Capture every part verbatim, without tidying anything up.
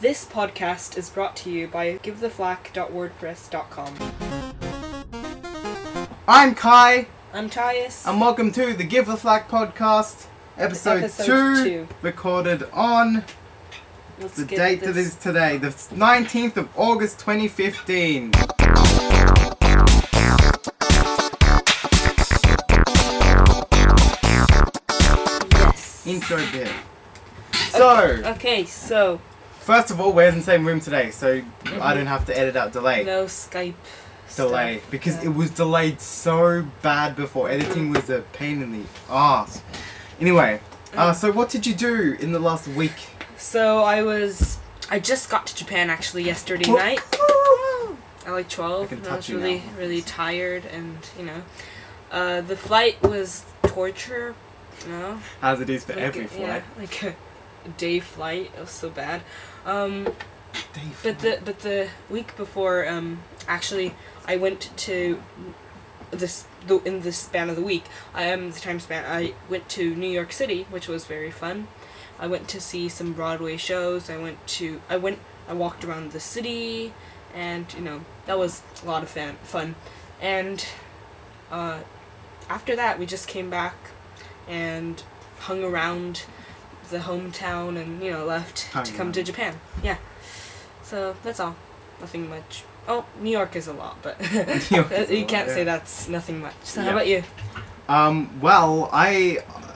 This podcast is brought to you by give the flack dot wordpress dot com. I'm Kai. I'm Tyus. And welcome to the Give the Flack podcast, episode, episode two, two, recorded on Let's the get date this. that is today, the nineteenth of August twenty fifteen. Yes. Intro bit. So, Okay, so first of all, we're in the same room today, so Mhm. I don't have to edit out delay. no Skype delay. stuff. Because Yeah. it was delayed so bad before. Editing was a pain in the ass. Anyway, uh, Mm. so what did you do in the last week? So I was. I just got to Japan actually yesterday Oh. night. At like twelve. I can and I touch was you really, now. really tired, and you know, uh, the flight was torture. You know, As it is for like every a, flight. yeah, like a day flight. It was so bad. Um, Day but the but the week before, um, actually, I went to this the in the span of the week. I am the time span. I went to New York City, which was very fun. I went to see some Broadway shows. I went to I went I walked around the city, and you know that was a lot of fan, fun. And uh, after that, we just came back and hung around the hometown, and you know left Hung to come around. to Japan. Yeah. So that's all. Nothing much. Oh, New York is a lot, but York is a you lot, can't yeah. say that's nothing much. So Yeah. how about you? Um, well, I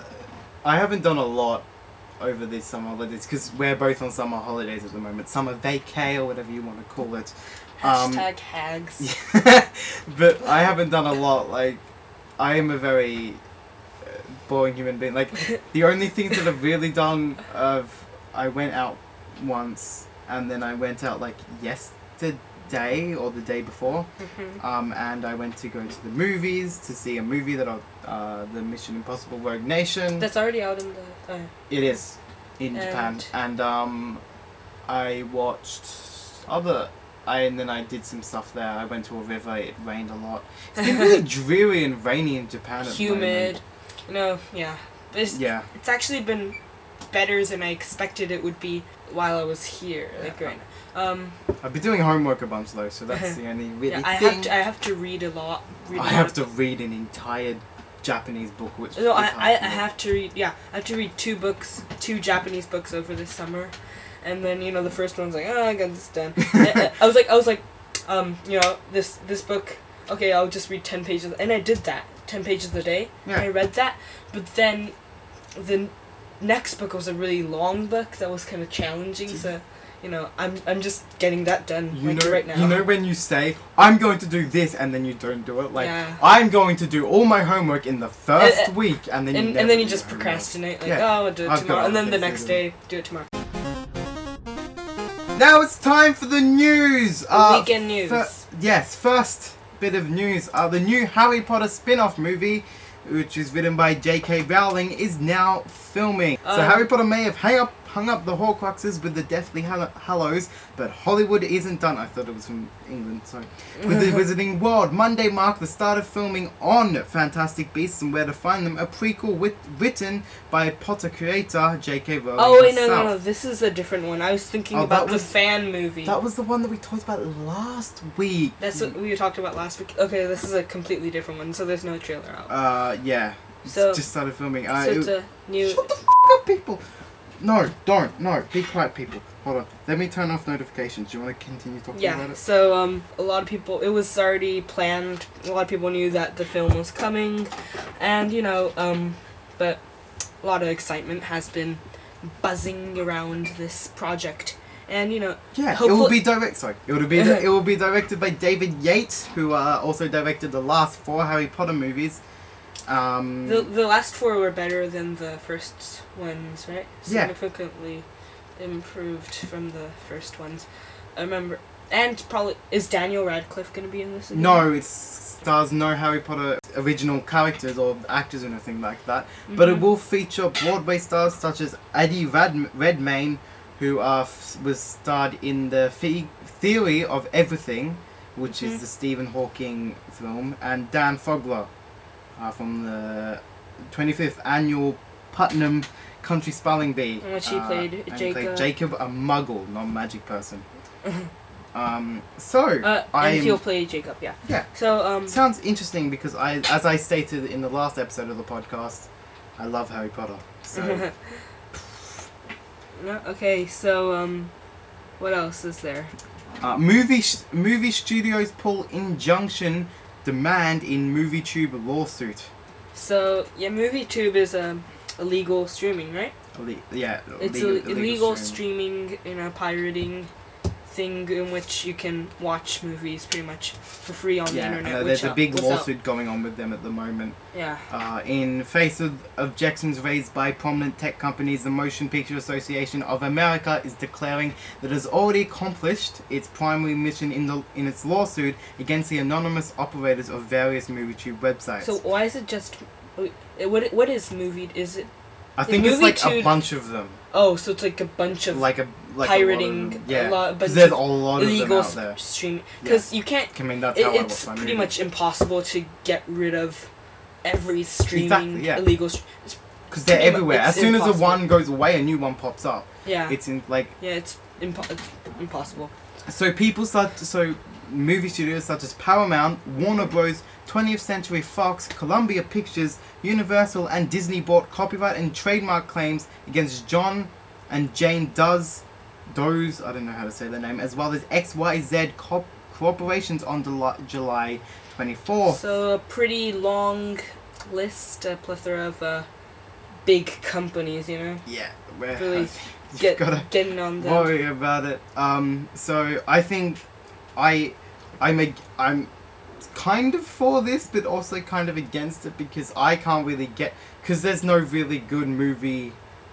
I haven't done a lot over these summer holidays because we're both on summer holidays at the moment. Summer vacay or whatever you want to call it. Um, Hashtag hags. but I haven't done a lot. Like, I am a very uh, boring human being. Like, the only things that I've really done of I went out once and then I went out like yesterday or the day before. Mhm. Um, and I went to go to the movies to see a movie that I, uh, the Mission Impossible Rogue Nation. That's already out in the. Uh, It is in And- Japan, and um, I watched other. I and then I did some stuff there. I went to a river. It rained a lot. It's been really dreary and rainy in Japan. At the humid. You know, yeah. But it's, moment. Yeah. it's actually been better than I expected it would be while I was here. Like Yeah. right now. Um, I've been doing homework a bunch though, so that's the only really yeah, I thing. have to. I have to read a lot. Read a I lot have of- to read an entire Japanese book, which No, is I, hard I, I for me. have to read, yeah, I have to read two books, two Japanese books over this summer. And then, you know, the first one's like, oh, I got this done. And, uh, I was like, I was like, um, you know, this, this book, okay, I'll just read ten pages. And I did that, ten pages a day. Yeah. I read that. But then the next book was a really long book that was kind of challenging. So, you know, I'm, I'm just getting that done, You like, know, right now. you know when you say, I'm going to do this, and then you don't do it? Like, Yeah. I'm going to do all my homework in the first Uh, uh, week, and then you and, never and then you do just your homework. procrastinate, like, Yeah. oh, I'll do it I've got tomorrow. And other then the things next to do. day, do it tomorrow. Now it's time for the news! The Uh, weekend news. fir- yes, first bit of news. Uh, the new Harry Potter spin-off movie, which is written by J K Rowling, is now filming. so Um, Harry Potter may have hung up hung up the Horcruxes with the Deathly Hallow- Hallows, but Hollywood isn't done. I thought it was from England, sorry. With the Wizarding World. Monday marked the start of filming on Fantastic Beasts and Where to Find Them, a prequel wit- written by Potter creator J K Rowling Oh wait, no, herself. no, no. This is a different one. I was thinking Oh, about that was- the fan movie. That was the one that we talked about last week. That's what we talked about last week. Okay, this is a completely different one. So there's no trailer out. Uh, yeah. It's So- just started filming. Uh, so it- it's a new. Shut the f up, people! No, don't. No, be quiet, people. Hold on. Let me turn off notifications. Do you want to continue talking Yeah. about it? So um, a lot of people. It was already planned. A lot of people knew that the film was coming, and you know um, but a lot of excitement has been buzzing around this project, and you know. Yeah, it Hopefully- will be direct. Sorry, it will be. it will be directed by David Yates, who uh, also directed the last four Harry Potter movies. Um, The the last four were better than the first ones, right? Yeah. Significantly improved from the first ones. I remember, and probably is Daniel Radcliffe going to be in this again? no, it stars no Harry Potter original characters or actors or anything like that. But it Mhm. will feature Broadway stars such as Eddie Rad- Redmayne, who uh, f- was starred in the the- Theory of Everything, which Mhm. is the Stephen Hawking film, and Dan Fogler uh, from the twenty-fifth annual Putnam Country Spelling Bee. In which he played and he Jacob. played Jacob, a muggle, non-magic person. um, so, Uh, I and he'll play Jacob, yeah. Yeah. So, um... Sounds interesting because I, as I stated in the last episode of the podcast, I love Harry Potter. So, No, okay, so, um... what else is there? uh, movie sh- movie studios pull injunction demand in MovieTube lawsuit. So, yeah, MovieTube is, um, illegal streaming, right? Ille- yeah, It's illegal, illegal, illegal streaming. streaming in a pirating thing in which you can watch movies pretty much for free on the Yeah, internet. uh, which there's a out- big without- lawsuit going on with them at the moment. Yeah. Uh, in face of objections raised by prominent tech companies, the Motion Picture Association of America is declaring that it has already accomplished its primary mission in the in its lawsuit against the anonymous operators of various MovieTube websites. So why is it just... What, what is movie... Is it... I think it's like a MovieTube- bunch of them, Oh, so it's like a bunch of like a like pirating, a lot of them. a Yeah, lot- a bunch because there's of a lot of them illegal out there. s- streaming. Because you can't... I mean, that's It, how it's I watch my pretty movie. much impossible to get rid of every streaming Exactly, yeah. illegal... St- Because they're pretty mu- everywhere. it's As soon as the impossible. one goes away, a new one pops up. yeah. It's in like yeah, it's, impo- it's impossible. so people start so movie studios such as Paramount, Warner Bros, twentieth Century Fox, Columbia Pictures, Universal, and Disney brought copyright and trademark claims against John and Jane Does Does I don't know how to say their name, as well as X Y Z co- corporations on Deli- July twenty-fourth. So a pretty long list, a plethora of uh, big companies, you know, Yeah, where really you've get gotta getting on the... worry about it. Um, so I think I, I'm a, I'm kind of for this, but also kind of against it because I can't really get because there's no really good movie,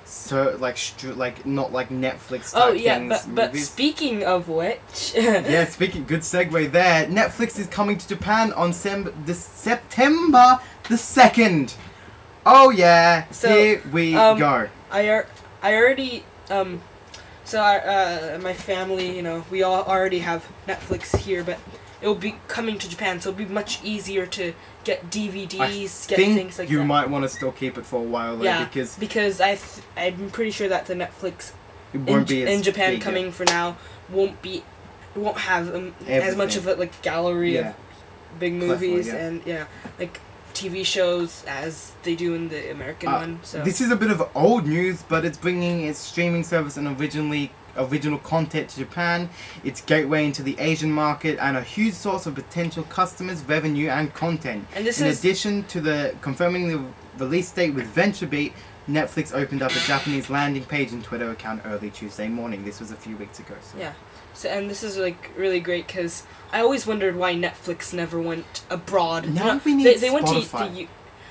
so like str- like not like Netflix type Oh yeah, things, but but movies. speaking of which, Yeah, speaking, good segue there. Netflix is coming to Japan on Sem- the September the second. Oh yeah, So, here we um, go. I ar- I already um, so I uh my family, you know, we all already have Netflix here, but it will be coming to Japan, so it'll be much easier to get D V Ds, I get think things like you that. might want to still keep it for a while though, yeah, because because I th- I'm pretty sure that the Netflix it in, won't be as in Japan big, yeah. coming for now won't be won't have um, as much of Everything. a like gallery Yeah. of big Plethora, movies yeah. and yeah like T V shows as they do in the American Uh, one. So This is a bit of old news, but it's bringing its streaming service and originally original content to Japan, its gateway into the Asian market, and a huge source of potential customers, revenue, and content. and this In is addition to the confirming the release date with VentureBeat, Netflix opened up a Japanese landing page and Twitter account early Tuesday morning. This was a few weeks ago. So. yeah. So and this is like really great because I always wondered why Netflix never went abroad. Now You know, we need they, they went to Spotify. the U-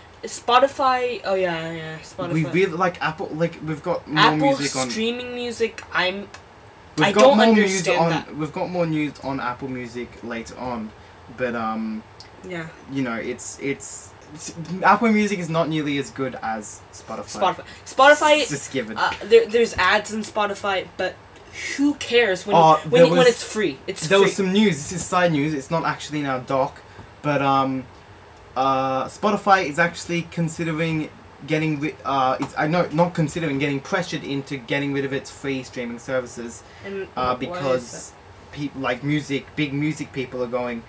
Spotify. Oh yeah, yeah, Spotify. We really like Apple. Like we've got more Apple music on. streaming music. I'm We've I got don't more understand news on. that. We've got more news on Apple Music later on, but um, yeah. you know, it's it's, it's Apple Music is not nearly as good as Spotify. Spotify. Spotify. It's just given. Uh, there, there's ads in Spotify, but who cares when Oh, when, there when was- it's free? It's there free. was some news. This is side news. It's not actually in our doc, but um, uh, Spotify is actually considering getting rid. Uh, it's I know not considering getting pressured into getting rid of its free streaming services. And Uh, why is because people like music, big music people are going,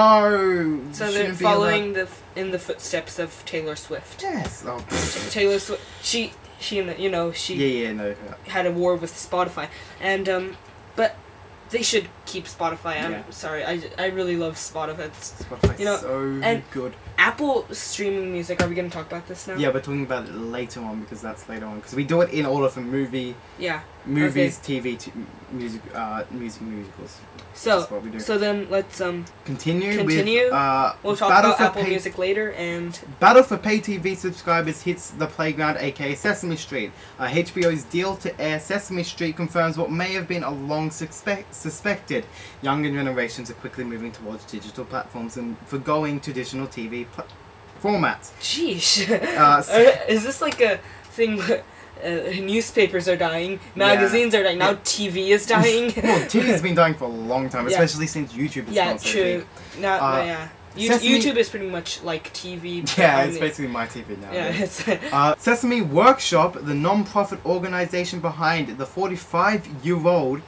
no. that? So shouldn't they're be allowed." following the f- in the footsteps of Taylor Swift. Yes. Oh, Taylor Swift. She she you know she yeah, yeah, no. had a war with Spotify, and um, but they should keep Spotify. I'm Yeah. sorry, I, I really love Spotify. It's Spotify's You know, so and- good. Apple streaming music. Are we gonna talk about this now? Yeah, we're talking about it later on because that's later on because we do it in order for movie, Yeah. movies, T V, t- music, uh, music musicals. So That's what we do. so then let's um Continue, Continue. with uh, we'll talk Battle about for Apple Pay- Music later and Battle for Pay T V subscribers hits the playground, aka Sesame Street. Uh, H B O's deal to air Sesame Street confirms what may have been a long suspect- suspected. Younger generations are quickly moving towards digital platforms and forgoing traditional T V pl- formats. Sheesh. Uh, so- Uh, is this like a thing where uh, newspapers are dying, magazines are dying, now Yeah. T V is dying? Well, T V's been dying for a long time, Yeah. especially since YouTube has Yeah, gone so true. big. Now, Uh, yeah. You- Sesame- YouTube is pretty much like T V. but Yeah, on it's the- basically my T V now. Yeah, it's Uh, Sesame Workshop, the non-profit organization behind the forty-five-year-old,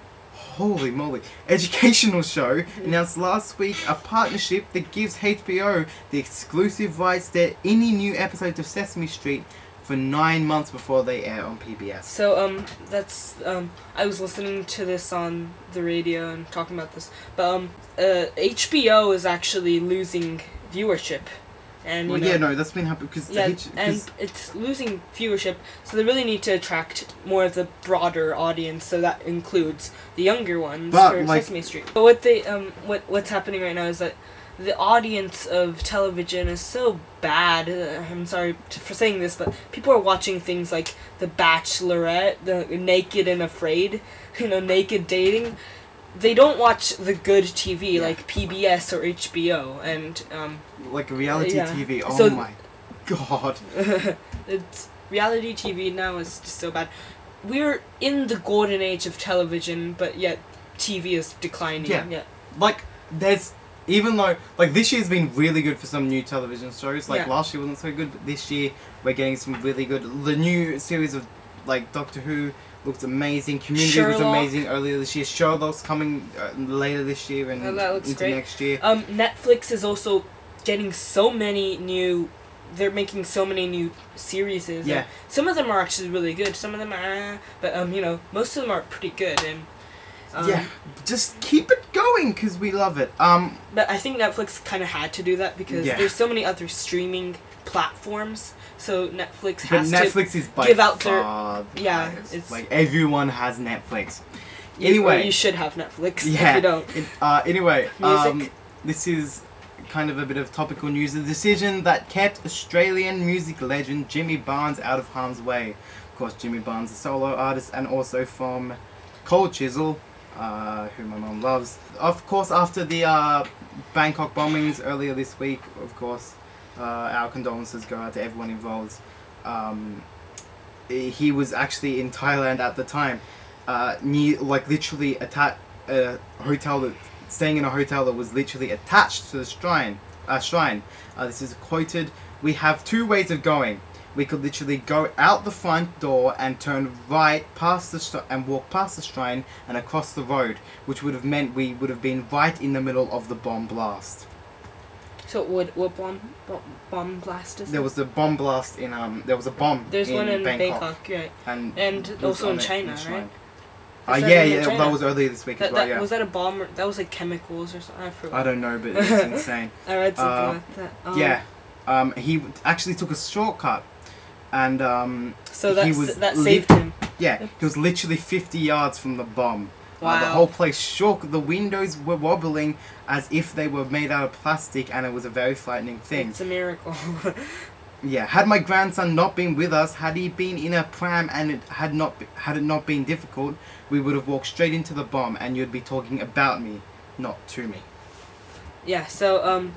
holy moly, educational show, announced last week a partnership that gives H B O the exclusive rights to any new episodes of Sesame Street for nine months before they air on P B S. So um that's um I was listening to this on the radio and talking about this, but um uh H B O is actually losing viewership, and you Well, know, yeah, no, that's been happening because yeah, and it's losing viewership, so they really need to attract more of the broader audience. So that includes the younger ones But, for like- Sesame Street. But what they um what what's happening right now is that the audience of television is so bad. Uh, I'm sorry t- for saying this, but people are watching things like The Bachelorette, the Naked and Afraid, you know, Naked Dating. They don't watch the good T V Yeah. like P B S or H B O, and um, like reality yeah. T V. Oh So- my god. it's reality T V now is just so bad. We're in the golden age of television, but yet T V is declining. Yeah. yeah. Like, there's even though like this year's been really good for some new television shows. Like Yeah. last year wasn't so good, but this year we're getting some really good. The new series of like Doctor Who looks amazing. Community was Sherlock. amazing earlier this year. Sherlock's coming uh, later this year and Oh, that looks into great. next year. Um, Netflix is also getting so many new. They're making so many new series. Yeah. Some of them are actually really good. Some of them are, but um, you know, most of them are pretty good. And um, Yeah, just keep it going because we love it. Um, But I think Netflix kind of had to do that because Yeah. there's so many other streaming platforms. So Netflix but has to. Netflix is by give out their- far the yeah, highest. it's- like everyone has Netflix. you- Anyway, or you should have Netflix yeah. if you don't. It- uh, anyway, Music. um, this is kind of a bit of topical news. The decision that kept Australian music legend Jimmy Barnes out of harm's way. Of course, Jimmy Barnes, a solo artist, and also from Cold Chisel, uh, who my mom loves. Of course, after the uh, Bangkok bombings earlier this week, of course, uh, our condolences go out to everyone involved. Um, he was actually in Thailand at the time, uh, near, like literally atta- a hotel that, staying in a hotel that was literally attached to the shrine. Uh, shrine. Uh, this is quoted. We have two ways of going. We could literally go out the front door and turn right past the sh- and walk past the shrine and across the road, which would have meant we would have been right in the middle of the bomb blast. So what what bomb bomb, bomb blast is There that? was a bomb blast in um. There was a bomb. There's in one in Bangkok, Bangkok, right? and And it was also in on it China, shrine. right? Uh, Is that yeah, in yeah, China? that was earlier this week That, as well. that, Yeah. Was that a bomb? Or, that was like chemicals or something. I forgot. I don't know, but it's insane. I read something Uh, like that. Um, Yeah, um, he actually took a shortcut, and um, So he that's, was that li- saved him. yeah, he was literally fifty yards from the bomb. Wow. Uh, the whole place shook. The windows were wobbling as if they were made out of plastic, and it was a very frightening thing. It's a miracle. Yeah, had my grandson not been with us, had he been in a pram and it had not be- had it not been difficult, we would have walked straight into the bomb, and you'd be talking about me, not to me. Yeah, so um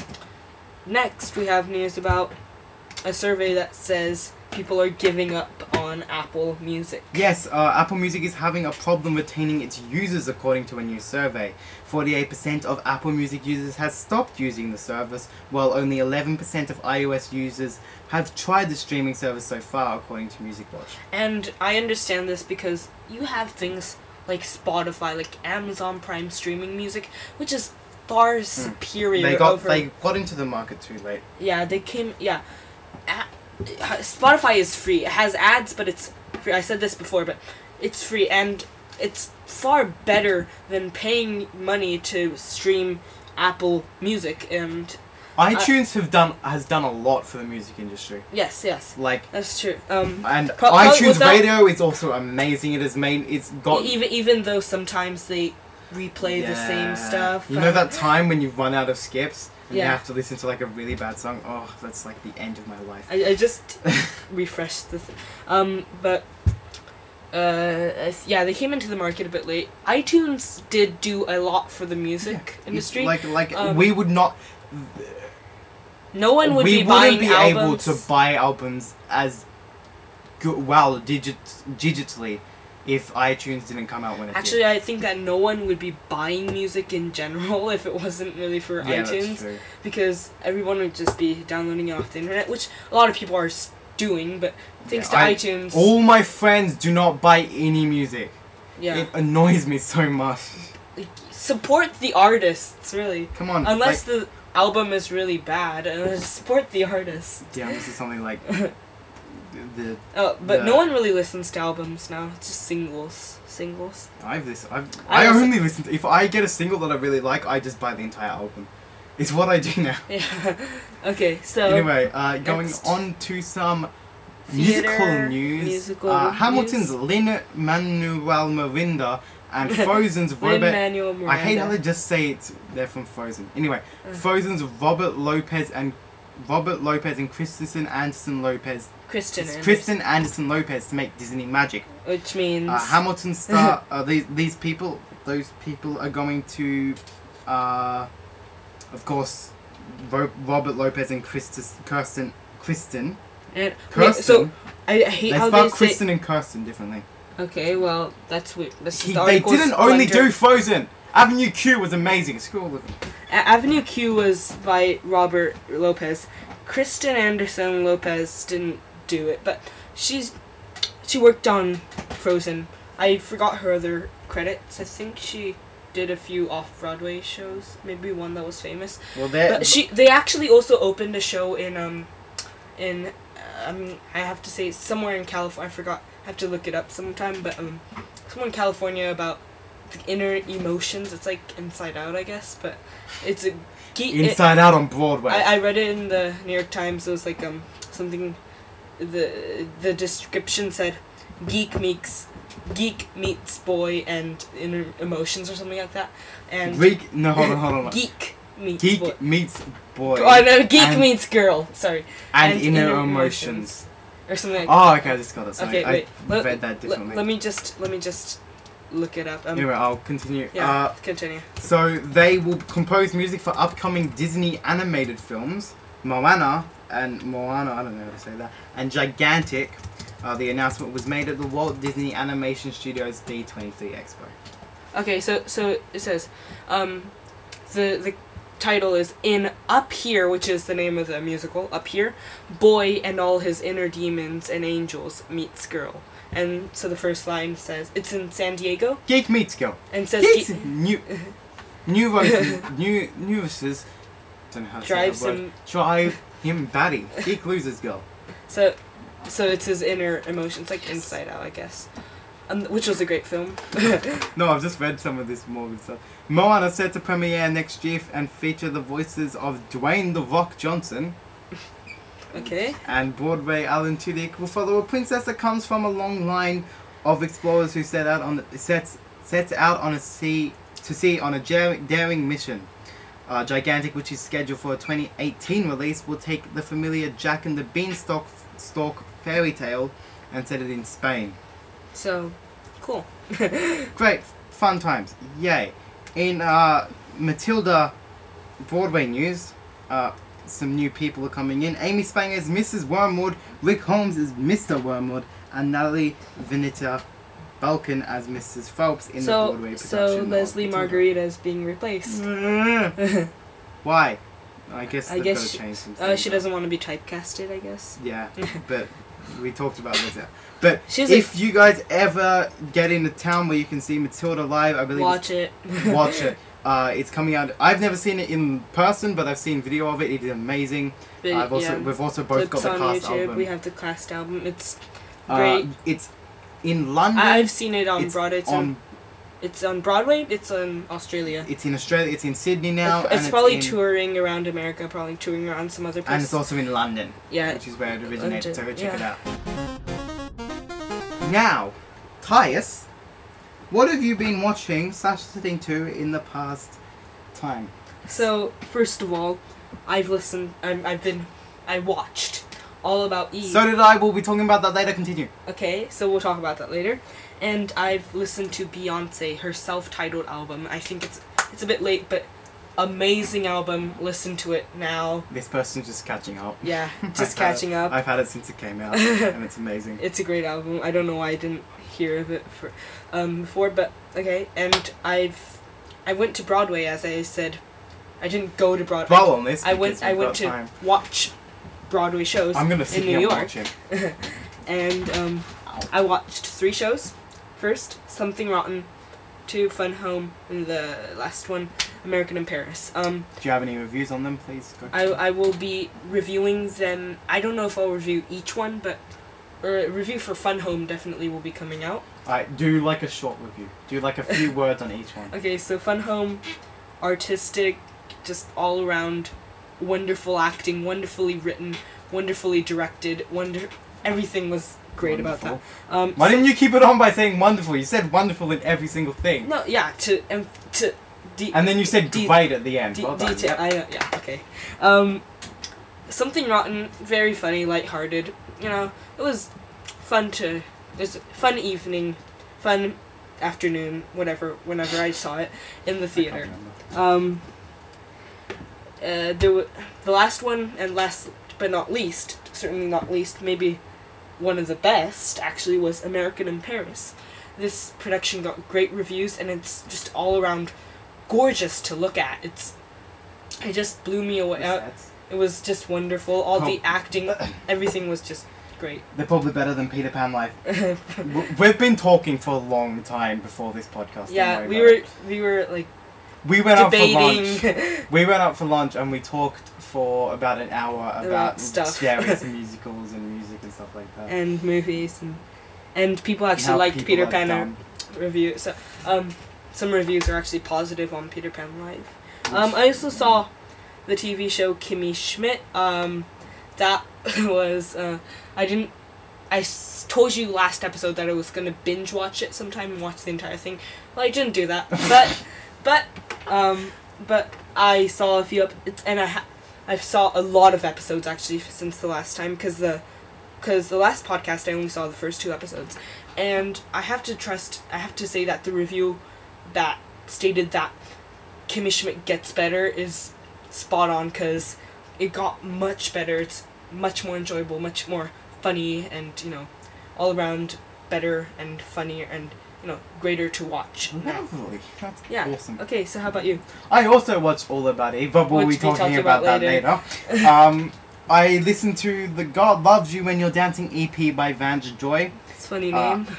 next we have news about a survey that says people are giving up on Apple Music. Yes, uh, Apple Music is having a problem retaining its users according to a new survey. forty-eight percent of Apple Music users have stopped using the service, while only eleven percent of iOS users have tried the streaming service so far, according to MusicWatch. And I understand this because you have things like Spotify, like Amazon Prime streaming music, which is far superior They got over they got into the market too late. Yeah, they came. Yeah, A- Spotify is free. It has ads, but it's free. I said this before, but it's free, and it's far better than paying money to stream Apple Music. And iTunes have done has done a lot for the music industry. yes, yes, Like that's true. Um, and Pro- pro- iTunes without- Radio is also amazing. It has made it's got even even though sometimes they replay the same Yeah. stuff. You know um, that time when you run out of skips and you Yeah. have to listen to like a really bad song? Oh, that's like the end of my life. I, I just refreshed the thing. Um, but uh, yeah, they came into the market a bit late. iTunes did do a lot for the music It's industry. Like like Um, we would not no one would we be wouldn't buying be albums. able to buy albums as good well digit digitally if iTunes didn't come out when it Actually, did. I think that no one would be buying music in general if it wasn't really for Yeah, iTunes. that's true. Because everyone would just be downloading it off the internet, which a lot of people are s- doing, but thanks Yeah, to I- iTunes. All my friends do not buy any music. yeah. It annoys me so much. Like, support the artists, really. Come on. Unless like, the album is really bad, uh, support the artists. yeah, this is something like the. Oh, but The- no one really listens to albums now. It's just singles. Singles. I've this. I've. I I, also- only listen. To, if I get a single that I really like, I just buy the entire album. It's what I do now. Yeah. Okay, so. Anyway, uh, going next. on to some Theater, musical news. musical uh, news. Hamilton's Lin Manuel Miranda and Frozen's Robert. Lin-Manuel Miranda. I hate how they just say it. They're from Frozen. Anyway, Uh. Frozen's Robert Lopez and Robert Lopez and Kristen Anderson Lopez. Kristen It's Anderson, Kristen Anderson Lopez to make Disney magic. which means Uh, Hamilton star. uh, these these people. Those people are going to, uh, of course, Ro- Robert Lopez and Christus, Kirsten. Kristen. and okay, Kirsten. so I, I hate they how spell they say. Kristen and Kirsten differently. Okay, well that's weird. This is He, the they article's didn't only blunder. do Frozen. Avenue Q was amazing. Screw all of them. A- Avenue Q was by Robert Lopez. Kristen Anderson Lopez didn't do it, but she's she worked on Frozen. I forgot her other credits. I think she did a few off-Broadway shows, maybe one that was famous. Well, they But she they actually also opened a show in um in um I have to say somewhere in California. I forgot. I have to look it up sometime, but um somewhere in California about the inner emotions. It's like Inside Out, I guess, but it's a geek. it- Inside Out on Broadway. I, I read it in the New York Times. It was like um something. The the description said, "Geek meets geek meets boy and inner emotions" or something like that. And Greek. No, hold on, hold on. geek meets Geek boy. meets boy. Oh no, geek and, meets girl. Sorry. and, inner, emotions. or something. Like Oh, okay, I just got it. Sorry, okay, wait. I Let, read that let, differently. let me just let me just look it up. Um, anyway, I'll continue. yeah, Uh, continue. so they will compose music for upcoming Disney animated films, Moana and Moana. I don't know how to say that. And Gigantic. Uh, the announcement was made at the Walt Disney Animation Studios D twenty-three Expo. Okay, so so it says, um, the the title is In Up Here, which is the name of the musical. Up Here, boy and all his inner demons and angels meets girl. And so the first line says it's in San Diego, Geek meets girl. and says Geeks, ge- new, new voices, new, newses. Don't know how to drives say that word. him. Drive him batty. Geek loses girl. So, so it's his inner emotions, like Inside Out, I guess. Um, which was a great film. No, I've just read some of this Morgan stuff. Moana set to premiere next year and feature the voices of Dwayne The Rock Johnson Okay. and Broadway Alan Tudyk will follow a princess that comes from a long line of explorers who set out on sets sets out on a sea to sea on a jar- daring mission. Uh, Gigantic, which is scheduled for a twenty eighteen release, will take the familiar Jack and the Beanstalk stalk fairy tale and set it in Spain. So, cool. Great, fun times, yay! In uh, Matilda Broadway news, uh, some new people are coming in. Amy Spang as Missus Wormwood, Rick Holmes as Mister Wormwood, and Natalie Venita Balkan as Missus Phelps in the So, Broadway production. so of Leslie Matilda. Margarita is being replaced. Why? I guess I they've guess got to she- change some Uh, things she up. doesn't want to be typecasted, I guess. Yeah, but we talked about this. yeah. But She's if you guys ever get into town where you can see Matilda live, I believe Watch it. it's, watch it. Uh, it's coming out. I've never seen it in person, but I've seen video of it. It is amazing. But, I've also yeah, we've also both clips got the on cast YouTube. album. We have the cast album. It's Uh, great. it's in London. I've seen it on it's Broadway. It's on. on, it's on Broadway. It's in Australia. It's in Australia. It's in Sydney now. it's, and it's probably in, touring around America. Probably touring around some other And places. it's also in London, yeah. which is where it originated. So go London, check yeah. it out. Now, Tyus, what have you been watching slash listening to in the past time? So first of all, I've listened. I'm, I've been. I watched All About Eve. So did I. We'll be talking about that later. Continue. Okay, so we'll talk about that later. And I've listened to Beyonce, her self-titled album. I think it's it's a bit late, but amazing album. Listen to it now. This person's just catching up. Yeah, I've just had catching it, up. I've had it since it came out, and it's amazing. It's a great album. I don't know why I didn't hear of it for um before, but okay. And I've I went to Broadway, as I said. I didn't go to Broadway. Dwell on this. I went. because I we've went got to time. watch Broadway shows I'm gonna sit in New here and York, watch it. and um, I watched three shows. First, Something Rotten. Two, Fun Home, and the last one, American in Paris. Um, Do you have any reviews on them? Please go. I I will be reviewing them. I don't know if I'll review each one, but a review for Fun Home definitely will be coming out. Alright, do like a short review. Do like a few words on each one. Okay, so Fun Home, artistic, just all around, wonderful acting, wonderfully written, wonderfully directed, wonder everything was great Wonderful. about that. Um, Why so- didn't you keep it on by saying wonderful? You said wonderful in every single thing. No, yeah, to um, to de- And then you said de- great at the end. de- well done. detail. Yep. I know, yeah, okay. Um, Something Rotten, very funny, lighthearted. You know, it was fun to. It was a fun evening, fun afternoon, whatever. Whenever I saw it in the I can't theater. remember. Um, uh, there w- the last one, and last but not least, certainly not least, maybe one of the best, actually, was American in Paris. This production got great reviews, and it's just all around gorgeous to look at. It's it just blew me away. The Uh, sets. it was just wonderful. All the Oh. acting, everything was just great. They're probably better than Peter Pan Live. W- We've been talking for a long time before this podcast. don't yeah, worry we about were it. we were like We went out for lunch. debating. We went out for lunch and we talked for about an hour about About stuff. various musicals and music and stuff like that. and movies and and people And actually how liked people Peter are Pan dumb. review. So um, some reviews are actually positive on Peter Pan Live. Um, I also saw the T V show Kimmy Schmidt. Um, that was uh, I didn't. I s- told you last episode that I was gonna binge watch it sometime and watch the entire thing. Well, I didn't do that, but but um, but I saw a few up. It's, and I ha- I saw a lot of episodes actually since the last time because the because the last podcast I only saw the first two episodes, and I have to trust. I have to say that the review that stated that Kimmy Schmidt gets better is spot on because it got much better. It's much more enjoyable, much more funny, and you know, all around better and funnier and you know greater to watch. now. Lovely. That's Yeah. awesome. Okay, so how about you? I also watched All About Eve, but we'll Which be we talking talk about, about that later. later. um, I listened to the God Loves You When You're Dancing E P by Vange Joy. It's a funny Uh, name.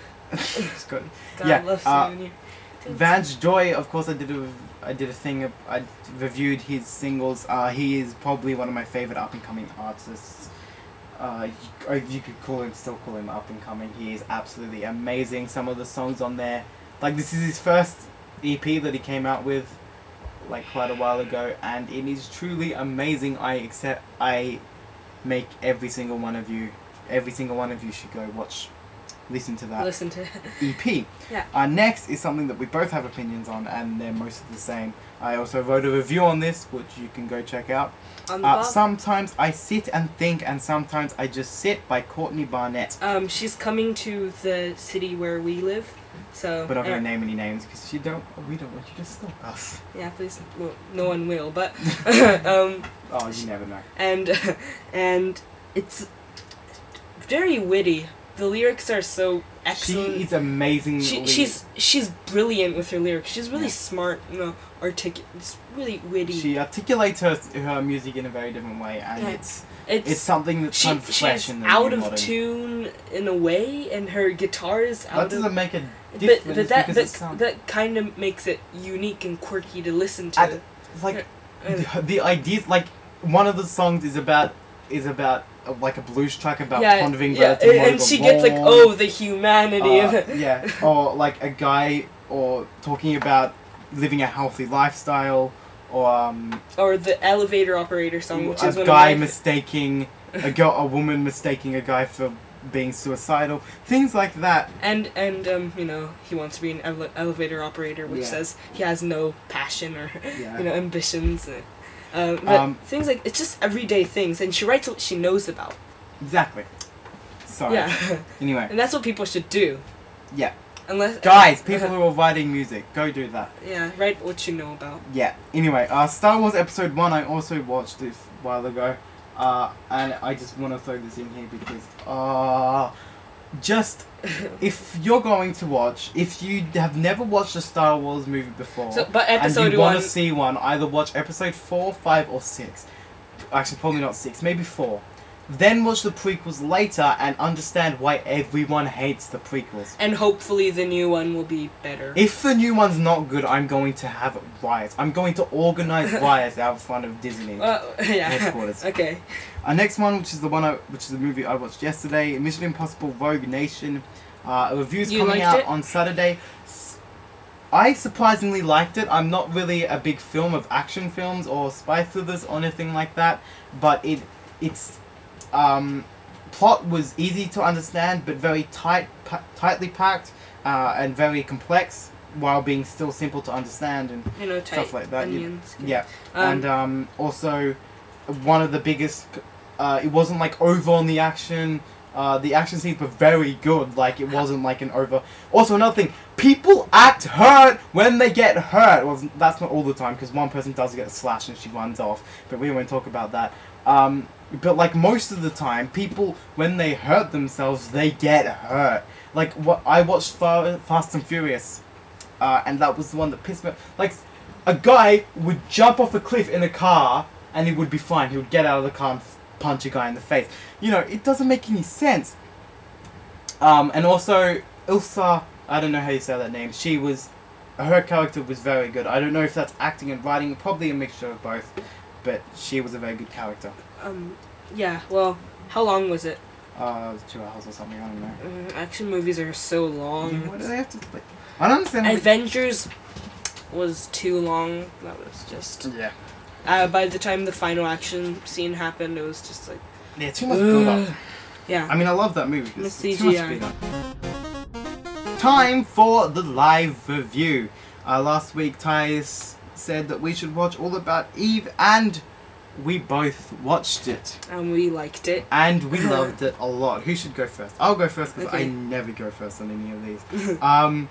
It's good. God yeah, loves uh, you. When you Vange Joy, of course, I did a, I did a thing. I reviewed his singles. Uh, he is probably one of my favorite up and coming artists. Uh, you, you could call him, still call him up and coming. He is absolutely amazing. Some of the songs on there, like this is his first E P that he came out with, like quite a while ago, and it is truly amazing. I accept. I make every single one of you, every single one of you should go watch, listen to that listen to. E P. Yeah. Uh, next is something that we both have opinions on, and they're mostly the same. I also wrote a review on this, which you can go check out. On the Uh, Bob. sometimes I sit and think, and sometimes I just sit by Courtney Barnett. Um, she's coming to the city where we live, so. But I'm not uh, gonna name any names because you don't. We don't want you to stalk us. Yeah, please. Well, no one will, but um, Oh, you never know. and and it's very witty. The lyrics are so excellent. She is amazing. She, she's she's brilliant with her lyrics. She's really Yeah. smart, you know, articulate. It's really witty. She articulates her her music in a very different way, and Yeah. it's it's it's something that's she, kind of fresh she's in the out new of modern. tune in a way, and her guitar is That out of. doesn't make a But, difference but that because that, it's sound- that kind of makes it unique and quirky to listen to. I- like Uh, the, the ideas. Like one of the songs is about is about uh, like a blues track about yeah, pondering yeah, whether to mow and the she gets like, lawn. oh, the humanity of Uh, it. yeah, or like a guy, or talking about living a healthy lifestyle, or um, Or the elevator operator song, which is a one guy of my mistaking a girl, a woman mistaking a guy for being suicidal, things like that. and and um you know he wants to be an ele- elevator operator, which Yeah. says he has no passion or Yeah. you know ambitions. Uh, uh, but Um, things like it's just everyday things, and she writes what she knows about. Exactly. Sorry. Yeah, Anyway, and that's what people should do. yeah, Unless guys, people who are writing music, go do that. yeah, write what you know about. Yeah. Anyway, uh, Star Wars Episode One, I also watched this a while ago, uh, and I just want to throw this in here because, uh, just if you're going to watch, if you have never watched a Star Wars movie before, So, but and episode you one. want to see one, either watch episode four, five, or six. Actually, probably not six, maybe four. Then watch the prequels later and understand why everyone hates the prequels. And hopefully the new one will be better. If the new one's not good, I'm going to have riots. I'm going to organize riots out front of Disney Uh, yeah. headquarters. Okay. Our next one, which is the one, I, which is the movie I watched yesterday, Mission Impossible: Rogue Nation. Uh, a review's You coming liked out it? on Saturday. S- I surprisingly liked it. I'm not really a big film of action films or spy thrillers or anything like that, but it it's um, plot was easy to understand, but very tight, pa- tightly packed, uh, and very complex, while being still simple to understand and You know, tight stuff like that. You- onions. yeah, Um, and um, also one of the biggest. Uh, it wasn't like over on the action. Uh, the action scenes were very good. Like it wasn't like an over. Also another thing, people act hurt when they get hurt. Well, that's not all the time because one person does get slashed and she runs off. But we won't talk about that. Um, but like most of the time, people when they hurt themselves, they get hurt. Like what I watched Fa- Fast and Furious, uh, and that was the one that pissed me off. Like a guy would jump off a cliff in a car and he would be fine. He would get out of the car and f- punch a guy in the face. You know, it doesn't make any sense. Um, and also, Ilsa, I don't know how you say that name, she was, her character was very good. I don't know if that's acting and writing, probably a mixture of both, but she was a very good character. Um, yeah, well, how long was it? Uh, it was two hours or something, I don't know. Uh, action movies are so long. What do they have to, like, I don't understand. how- Avengers was too long. That was just... Yeah. Uh, by the time the final action scene happened, it was just like... Yeah, too much build up. Yeah. I mean, I love that movie. The It's C too G much I. build up. Time for the live review. Uh, last week, Thais said that we should watch All About Eve, and we both watched it. And we liked it. And we loved it a lot. Who should go first? I'll go first because Okay. I never go first on any of these. um,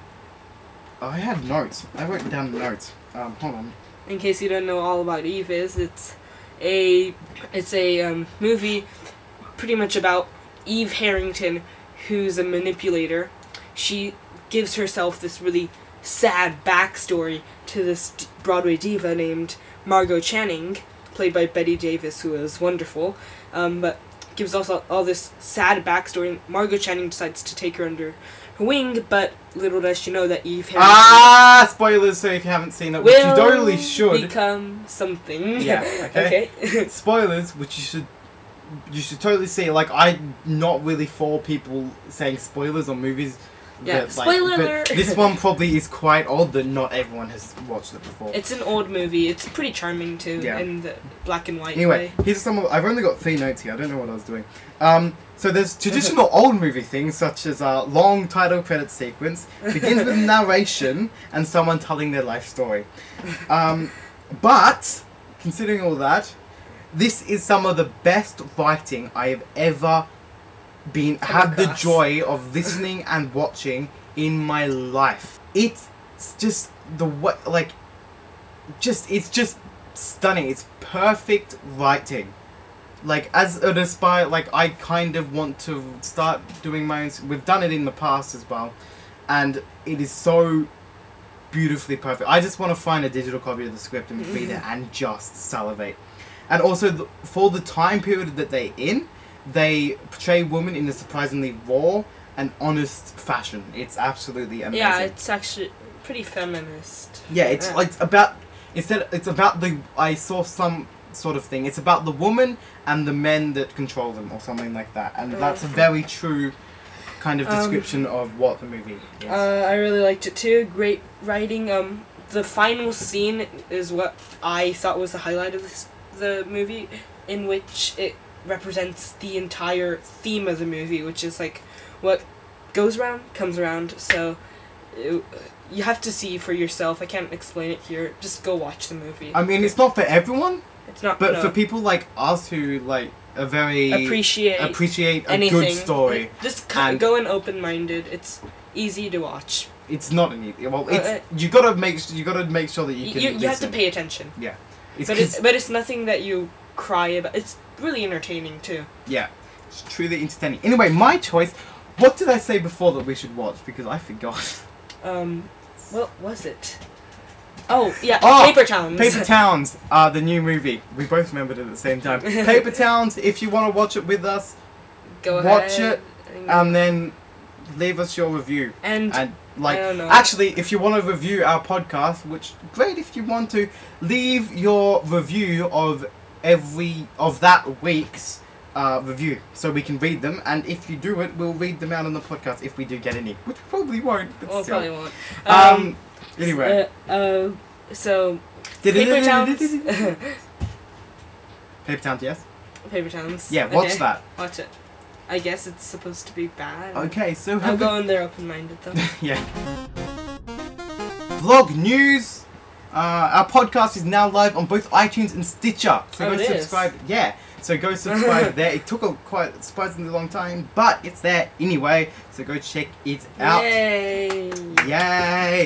I had notes. I wrote down notes. Um, hold on. In case you don't know all about Eve is, it's a it's a um, movie pretty much about Eve Harrington, who's a manipulator. She gives herself this really sad backstory to this d- Broadway diva named Margot Channing, played by Betty Davis, who is wonderful, um, but gives also all this sad backstory. Margot Channing decides to take her under her wing, but little does she know that Eve Harrington Ah, spoilers. So if you haven't seen it, which you will totally should. become something. Yeah, okay. okay. Spoilers, which you should you should totally see. Like, I'm not really for people saying spoilers on movies. Yeah, that, like, spoiler but alert. this one probably is quite old, that not everyone has watched it before. It's an old movie. It's pretty charming too, Yeah. in the black and white Anyway, way. here's some of, I've only got three notes here. I don't know what I was doing. Um, so there's traditional old movie things, such as a long title credit sequence, begins with narration and someone telling their life story. Um, but, considering all that, this is some of the best writing I have ever been, Come had the across. joy of listening and watching in my life. It's just the way, like, just, it's just stunning. It's perfect writing. Like, as an aspire, like, I kind of want to start doing my own, we've done it in the past as well, and it is so beautifully perfect. I just want to find a digital copy of the script and read it and just salivate. And also, the, for the time period that they're in, they portray women in a surprisingly raw and honest fashion. It's absolutely amazing. Yeah, it's actually pretty feminist. Yeah, it's Yeah. like it's about instead it's about the I saw some sort of thing. It's about the woman and the men that control them, or something like that. And that's a very true kind of Um, description of what the movie is. Uh, I really liked it too. Great writing. Um, the final scene is what I thought was the highlight of this, the movie, in which it represents the entire theme of the movie, which is like what goes around comes around. So it, you have to see for yourself. I can't explain it here. Just go watch the movie. I mean, it's not for everyone, It's not. but no, for people like us who like are very appreciate appreciate a anything. good story. Just c- and- go in open minded. It's easy to watch. It's not an easy. Well, Uh, it's uh, you gotta make you gotta make sure that you You can. you, you have to listen. pay attention. Yeah, it's But 'cause- it's but it's nothing that you cry about. It's really entertaining too. Yeah, it's truly entertaining. Anyway, my choice, What did I say before that we should watch? Because I forgot. Um, what was it? Oh, yeah, Oh, Paper Towns. Paper Towns, uh, the new movie. We both remembered it at the same time. Paper Towns, if you want to watch it with us, Go watch ahead. it, and then leave us your review. And, And like, I don't know. actually, if you want to review our podcast, which great if you want to, leave your review of every of that week's uh, review, so we can read them. And if you do it, we'll read them out on the podcast if we do get any, which we probably won't. But well, still. probably won't. Um. Anyway. Uh, uh, so, Paper Towns. Paper Towns, yes. Paper Towns. Yeah, watch Okay, that. Watch it. I guess it's supposed to be bad. Okay, so I'll have go in there open-minded though. yeah. Vlog news. Uh, our podcast is now live on both iTunes and Stitcher. So Oh, go it is? subscribe. Yeah. So go subscribe there. It took a quite surprisingly long time, but it's there anyway. So go check it out. Yay! Yay!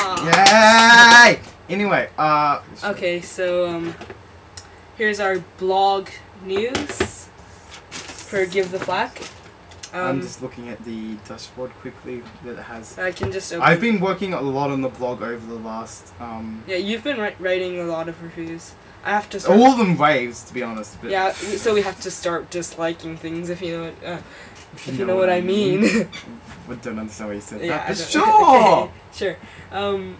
Yeah. Yay! Anyway, uh. Okay, so um, here's our blog news for Give the Flack. Um, I'm just looking at the dashboard quickly that it has. I can just open. I've been working a lot on the blog over the last. Um, Yeah, you've been ri- writing a lot of reviews. I have to start. all of them raves, to be honest. But Yeah, we- so we have to start disliking things if you know what. Uh, if you know what I mean. I don't understand what you said. Yeah, that, I but don't- sure. okay, sure. Um.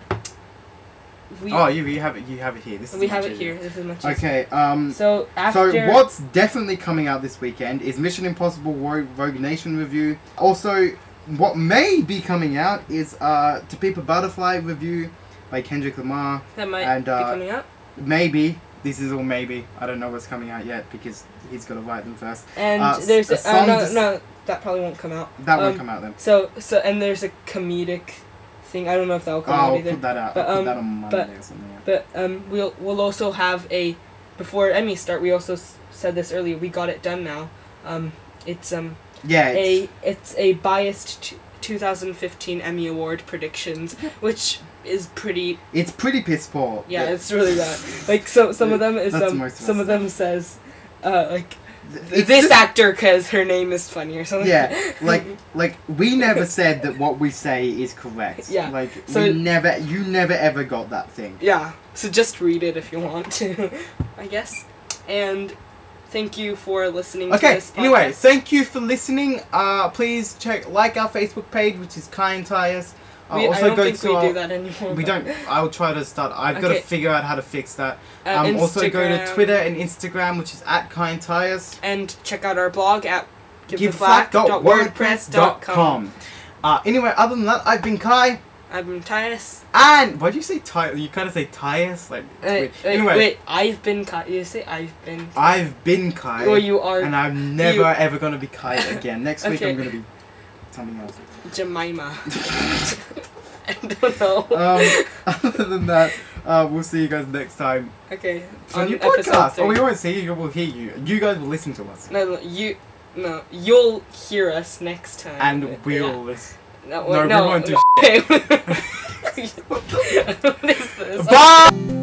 We, Oh, you you have it. You have it here. This is we much have it easier. here. This is much easier. Okay. Um. So after. So what's definitely coming out this weekend is Mission Impossible Rogue, Rogue Nation review. Also, what may be coming out is uh To Peep a Butterfly review by Kendrick Lamar. That might and, uh, be coming up. Maybe. This is all maybe. I don't know what's coming out yet because he's got to write them first. And uh, there's a a, uh, song no dis- no that probably won't come out. That won't Um, come out then. So so and there's a comedic thing. I don't know if that will Oh, come out I'll either. put that out. But, I'll um, put that on Monday but- or something. Yeah. But um, we'll we'll also have a before Emmy start. We also s- said this earlier. We got it done now. Um, it's um Yeah. It's, a it's a biased t- twenty fifteen Emmy Award predictions, which is pretty. it's pretty piss poor. Yeah, it's really bad. Like so, some of them is That's um, most of some us. of them says, uh, like It's this just- actor because her name is funny or something. Yeah, like like we never said that what we say is correct. Yeah, Like so- we never, you never ever got that thing. Yeah, so just read it if you want to, I guess. And thank you for listening to Okay. this podcast. Anyway, thank you for listening. Uh, please check like our Facebook page, which is Kai and Tyus. Uh, we, also I don't go think to we our, do that anymore. We but- don't. I'll try to start. I've got to Okay. figure out how to fix that. Uh, Um, also go to Instagram. Twitter and Instagram, which is at Kai and Tyus. And check out our blog at Give givetheflack dot wordpress dot com. Uh, anyway, other than that, I've been Kai. I'm Tyus. And why do you say Ty? You kind of say Tyus, like. it's Wait, weird. wait, anyway, wait, I've been Kai. You say I've been. I've been Kai. Or you are and I'm never you- ever gonna be Kai again. Next week Okay. I'm gonna be something else. Jemima. I don't know. Um, other than that, uh, we'll see you guys next time okay. for a on new episode podcast. three. Oh, we won't see you. We'll hear you. You guys will listen to us, No, no, you. No, you'll hear us next time. and we'll Yeah. listen. No, No, wait, we no, won't do no. what is this? Bye.